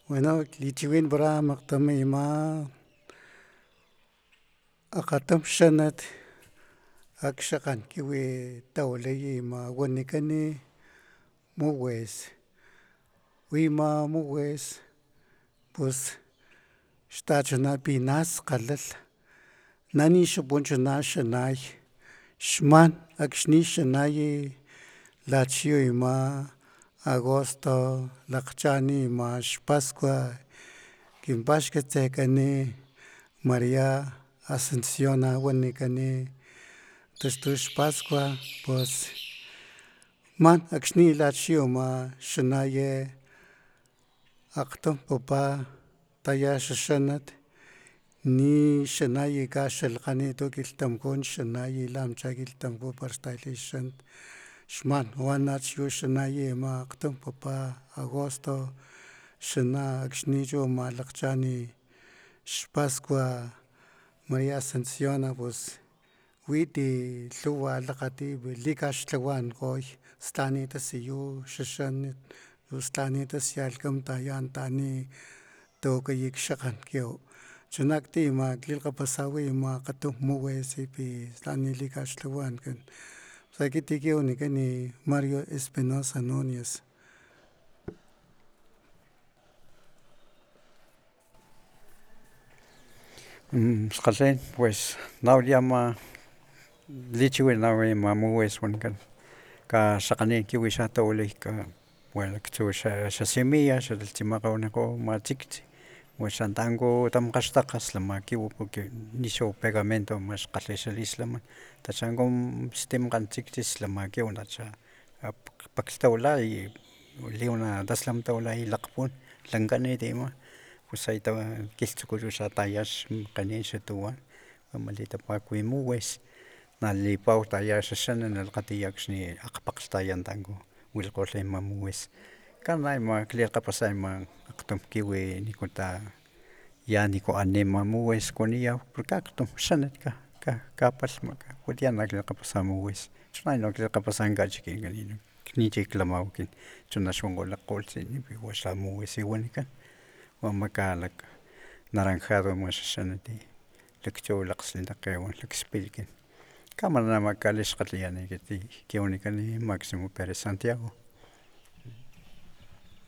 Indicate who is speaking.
Speaker 1: Bueno, lichiwin pura makgtam ima akgatam xanat akxakgan kiwi tawilay ima wanikani muwes wi ima muwes pus xtachuna pina skgalalh na nixapunchuna xanay xman akxni xanay lachiyo ima agosto lakgchani ima xpaskua kin paxkatsekani Maria Asunciona wanikani taxtu xpaskua pus man akxni lachiyo ama xanaye akgtum papa taya xaxanat ni xanay kaxalkganitu kilhtamaku xanay lamcha kilhtamaku para xtayalh xanat xman wana chu xanay ama akgtum papa agosto xana akxni chu ama lakgchani xpaskua Maria Asunciona pus witi lhuwa lakgati likaxtlawankgoy stanitasiyu xaxanat stanitasialhkam tayan tani tawakaya xakgan kiw chunakti ama klilkgapasawi ama akgatum muwes stani likaxtlawankan akiti kin wanikani Mario Espinosa Nuñez.
Speaker 2: Skgalhen pues nawaya ama lichiwin nawi ama muwes wanikan kaxakganin kiwi xatawilay bueno laktsu xa semilla xalilhtsimawakgawanikgo ama tsikts waxantanku tamkgaxtakga slama kiwi porque nixawa pegamento max kgalhi xalislaman tachanka stimkgan tsikts slama kiw nacha paklhtawilay liwana taslamtawilay lakgpun lankanit ima pus kilhtsuku chu xataya xmakganin xatuwan ama litapakuwi muwes nalilipaw taya xaxanat nalakgatiya akxni akgpakglhtaya tanku wilkgolh ama muwes kana ima klilkgapasa ama akgtum kiwi niku yaniku ani ama muwes kuaniyaw porque akgtum xanat kapalhma watiya na klilkgapasa muwes chuna no klilkgapasa kachikinkan nichi klamawaka chuna xwankgo lakgkgolutsin xa muwes wanikan wama naranjado ama xaxanat laktsu lakgslintakgewan lakspilkan kama ama kalixkgatliyan ekiti kin wanikan Maximo Perez Santiago.